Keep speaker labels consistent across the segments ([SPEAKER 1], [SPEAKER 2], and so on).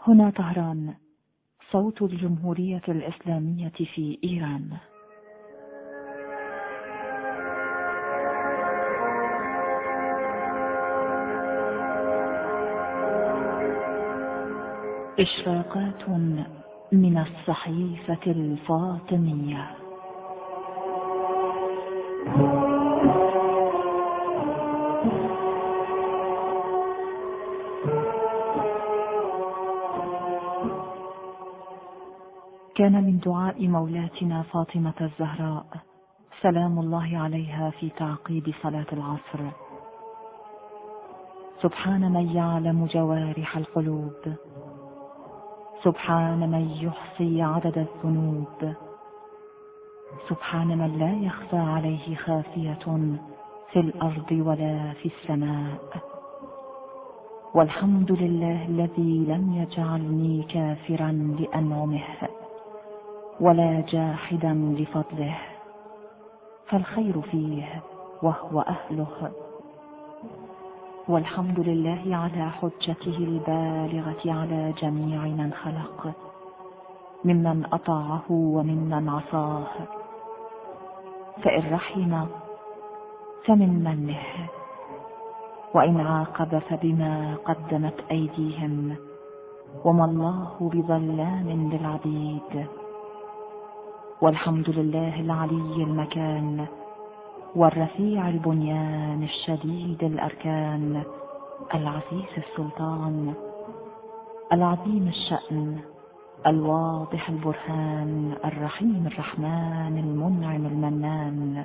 [SPEAKER 1] هنا طهران، صوت الجمهورية الإسلامية في إيران. إشراقات من الصحيفة الفاطمية. كان من دعاء مولاتنا فاطمة الزهراء سلام الله عليها في تعقيب صلاة العصر: سبحان من يعلم جوارح القلوب، سبحان من يحصي عدد الذنوب، سبحان من لا يخفى عليه خافية في الأرض ولا في السماء، والحمد لله الذي لم يجعلني كافرا لأنعمه ولا جاحدا لفضله، فالخير فيه وهو أهله. والحمد لله على حجته البالغة على جميع من خلق، ممن أطاعه وممن عصاه، فإن رحم فمن منه، وإن عاقب فبما قدمت أيديهم، وما الله بظلام للعبيد. والحمد لله العلي المكان، والرفيع البنيان، الشديد الأركان، العزيز السلطان، العظيم الشأن، الواضح البرهان، الرحيم الرحمن، المنعم المنان.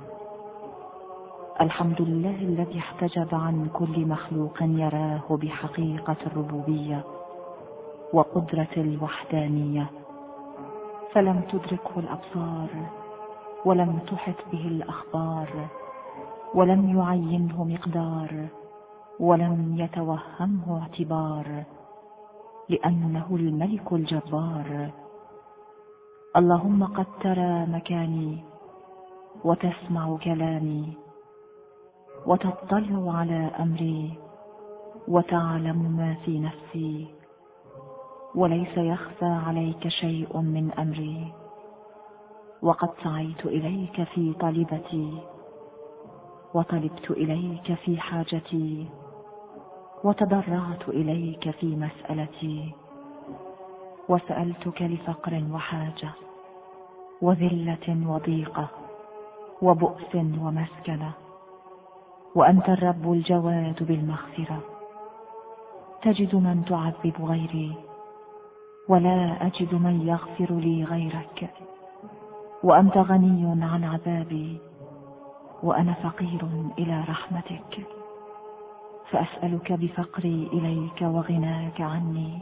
[SPEAKER 1] الحمد لله الذي احتجب عن كل مخلوق يراه بحقيقة الربوبية وقدرة الوحدانية، فلم تدركه الأبصار، ولم تحط به الأخبار، ولم يعينه مقدار، ولم يتوهمه اعتبار، لأنه الملك الجبار. اللهم قد ترى مكاني، وتسمع كلامي، وتطلع على أمري، وتعلم ما في نفسي، وليس يخفى عليك شيء من أمري. وقد سعيت إليك في طلبتي، وطلبت إليك في حاجتي، وتضرعت إليك في مسألتي، وسألتك لفقر وحاجة، وذلة وضيقة، وبؤس ومسكنة، وأنت الرب الجواد بالمغفرة. تجد من تعذب غيري، ولا أجد من يغفر لي غيرك، وأنت غني عن عذابي، وأنا فقير إلى رحمتك. فأسألك بفقري إليك وغناك عني،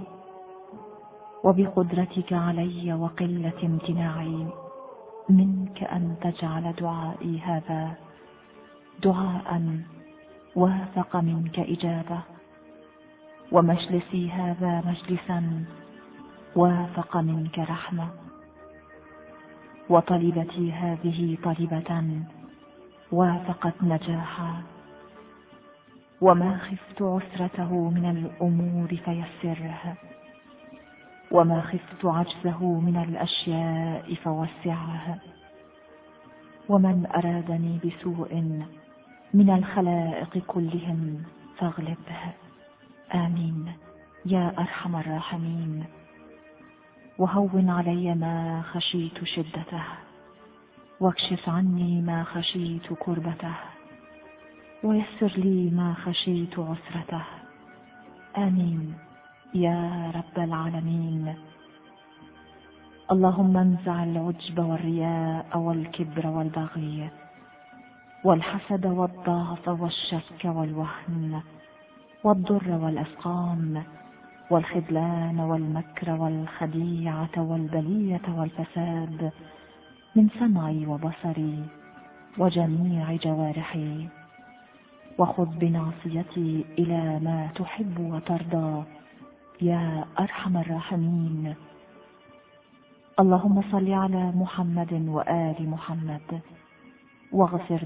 [SPEAKER 1] وبقدرتك علي وقلة امتناعي منك، أن تجعل دعائي هذا دعاء وافق منك إجابة، ومجلسي هذا مجلسا وافق منك رحمة، وطلبتي هذه طلبة وافقت نجاحا. وما خفت عسرته من الأمور فيسرها، وما خفت عجزه من الأشياء فوسعها. ومن أرادني بسوء من الخلائق كلهم فاغلبه. آمين يا أرحم الراحمين. وهون علي ما خشيت شدته، واكشف عني ما خشيت كربته، ويسر لي ما خشيت عسرته. آمين يا رب العالمين. اللهم انزع العجب والرياء والكبر والبغي والحسد والضعف والشك والوهن والضر والأسقام والخذلان والمكر والخديعة والبلية والفساد من سمعي وبصري وجميع جوارحي، وخذ بناصيتي إلى ما تحب وترضى يا أرحم الراحمين. اللهم صل على محمد وآل محمد، واغفر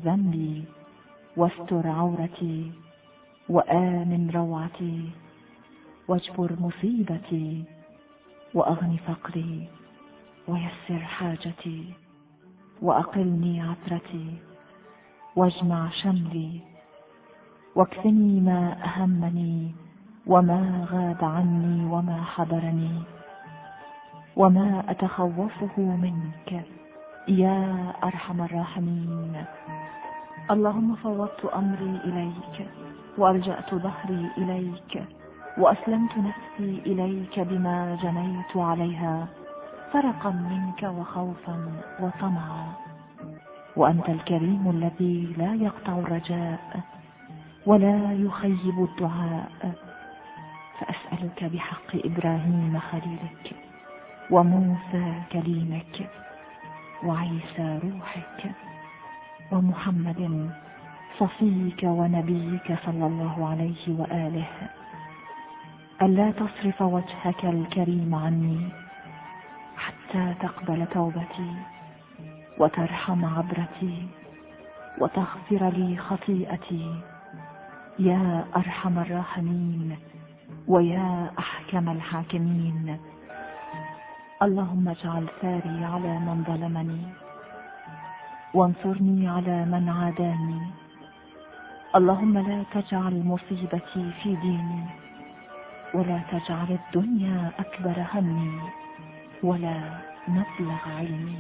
[SPEAKER 1] واجبر مصيبتي، وأغن فقري، ويسر حاجتي، وأقلني عثرتي، واجمع شملي، واكفني ما أهمني وما غاب عني وما حضرني، وما أتخوفه منك يا أرحم الراحمين. اللهم فوضت أمري إليك، وألجأت ظهري إليك، وأسلمت نفسي إليك بما جنيت عليها فرقا منك وخوفا وطمعا. وأنت الكريم الذي لا يقطع الرجاء ولا يخيب الدعاء، فأسألك بحق إبراهيم خليلك، وموسى كليمك، وعيسى روحك، ومحمد صفيك ونبيك صلى الله عليه وآله، ألا تصرف وجهك الكريم عني حتى تقبل توبتي، وترحم عبرتي، وتغفر لي خطيئتي يا أرحم الراحمين ويا أحكم الحاكمين. اللهم اجعل ثاري على من ظلمني، وانصرني على من عاداني. اللهم لا تجعل مصيبتي في ديني، ولا تجعل الدنيا أكبر همي ولا مبلغ علمي.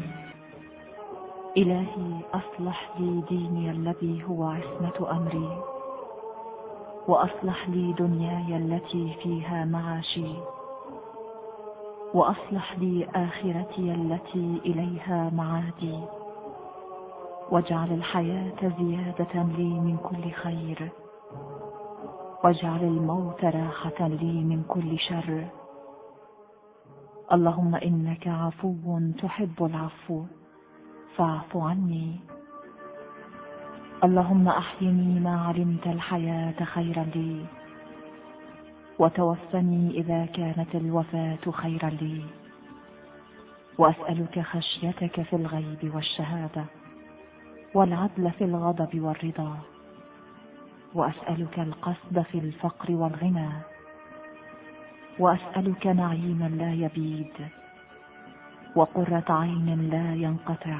[SPEAKER 1] إلهي أصلح لي ديني الذي هو عصمة أمري، وأصلح لي دنياي التي فيها معاشي، وأصلح لي آخرتي التي إليها معادي، واجعل الحياة زيادة لي من كل خير، واجعل الموت راحة لي من كل شر. اللهم إنك عفو تحب العفو فاعف عني. اللهم أحيني ما علمت الحياة خيرا لي، وتوفني إذا كانت الوفاة خيرا لي. وأسألك خشيتك في الغيب والشهادة، والعدل في الغضب والرضا. وأسألك القصد في الفقر والغنى، وأسألك نعيما لا يبيد، وقرة عين لا ينقطع.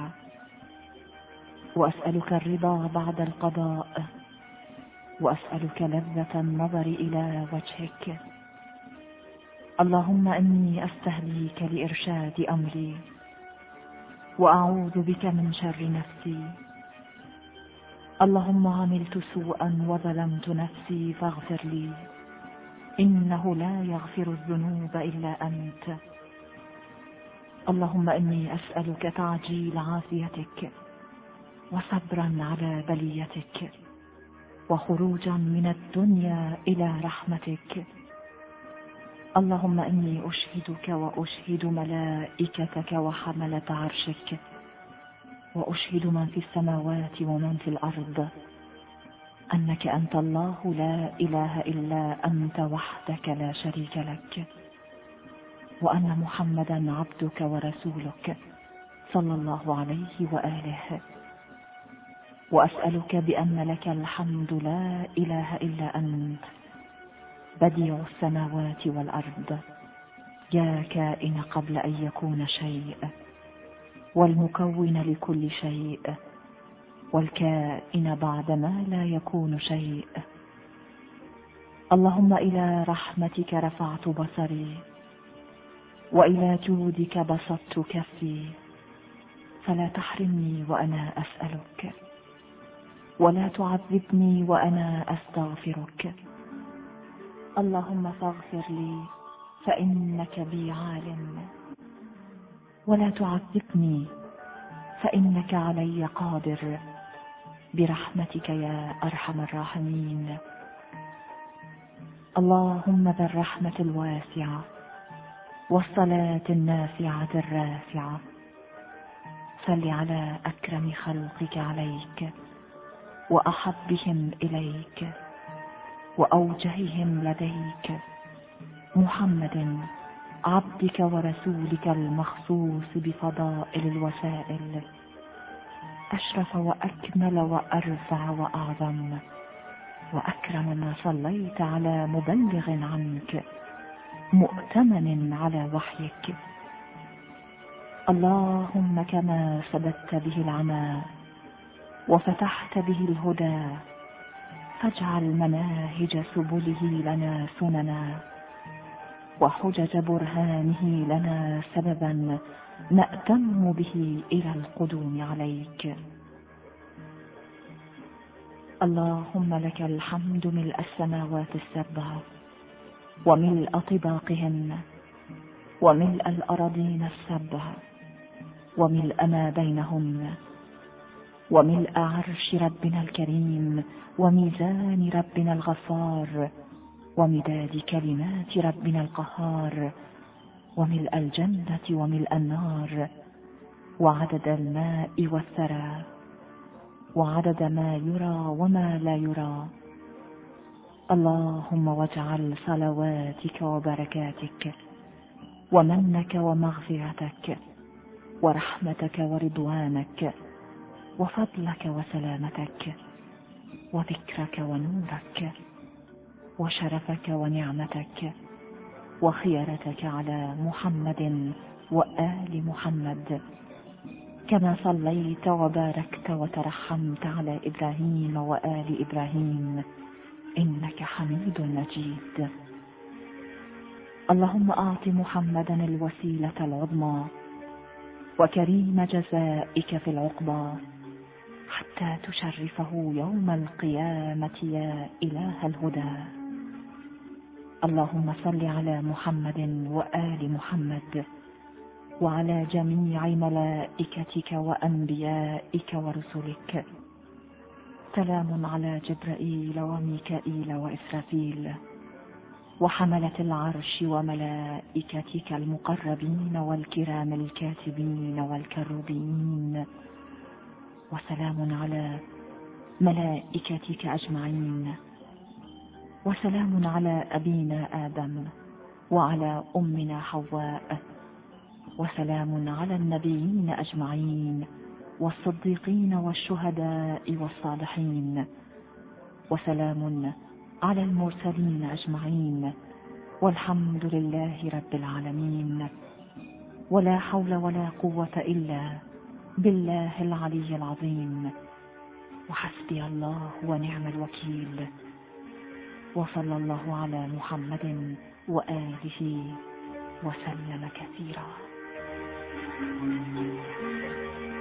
[SPEAKER 1] وأسألك الرضا بعد القضاء، وأسألك لذة النظر إلى وجهك. اللهم إني أستهديك لإرشاد أمري، وأعوذ بك من شر نفسي. اللهم عملت سوءا وظلمت نفسي فاغفر لي، إنه لا يغفر الذنوب إلا أنت. اللهم إني أسألك تعجيل عافيتك، وصبرا على بليتك، وخروجا من الدنيا إلى رحمتك. اللهم إني أشهدك وأشهد ملائكتك وحملة عرشك، وأشهد من في السماوات ومن في الأرض أنك أنت الله لا إله إلا أنت وحدك لا شريك لك، وأن محمدا عبدك ورسولك صلى الله عليه وآله. وأسألك بأن لك الحمد لا إله إلا أنت، بديع السماوات والأرض، يا كائن قبل أن يكون شيء، والمكون لكل شيء، والكائن بعد ما لا يكون شيء. اللهم إلى رحمتك رفعت بصري، وإلى جودك بسطت كفي، فلا تحرمني وأنا أسألك، ولا تعذبني وأنا أستغفرك. اللهم فاغفر لي فإنك بي عالم، ولا تعذبني فإنك علي قادر، برحمتك يا أرحم الراحمين. اللهم ذا الرحمة الواسعة والصلاة النافعة الرافعة، صل على أكرم خلقك عليك، وأحبهم إليك، وأوجههم لديك، محمد عبدك ورسولك المخصوص بفضائل الوسائل، أشرف وأكمل وأرفع وأعظم وأكرم ما صليت على مبلغ عنك مؤتمن على وحيك. اللهم كما سددت به العمى وفتحت به الهدى، فاجعل مناهج سبله لنا سننا، وحجج برهانه لنا سببا نأتم به إلى القدوم عليك. اللهم لك الحمد ملء السماوات السبع وملء طباقهن وملء الأراضين السبع وملء ما بينهن، وملء عرش ربنا الكريم وميزان ربنا الغفار، ومداد كلمات ربنا القهار، وملء الجنة وملء النار، وعدد الماء والثرى، وعدد ما يرى وما لا يرى. اللهم واجعل صلواتك وبركاتك ومنك ومغفرتك ورحمتك ورضوانك وفضلك وسلامتك وذكرك ونورك وشرفك ونعمتك وخيرتك على محمد وآل محمد، كما صليت وباركت وترحمت على إبراهيم وآل إبراهيم إنك حميد مجيد. اللهم أعط محمدا الوسيلة العظمى وكريم جزائك في العقبى، حتى تشرفه يوم القيامة يا إله الهدى. اللهم صل على محمد وآل محمد وعلى جميع ملائكتك وأنبيائك ورسلك. سلام على جبرائيل وميكائيل وإسرافيل وحملة العرش وملائكتك المقربين والكرام الكاتبين والكروبين، وسلام على ملائكتك أجمعين، وسلام على أبينا آدم وعلى أمنا حواء، وسلام على النبيين أجمعين والصديقين والشهداء والصالحين، وسلام على المرسلين أجمعين، والحمد لله رب العالمين. ولا حول ولا قوة إلا بالله العلي العظيم، وحسبي الله ونعم الوكيل. وصلى الله على محمد وآله وسلم كثيرا.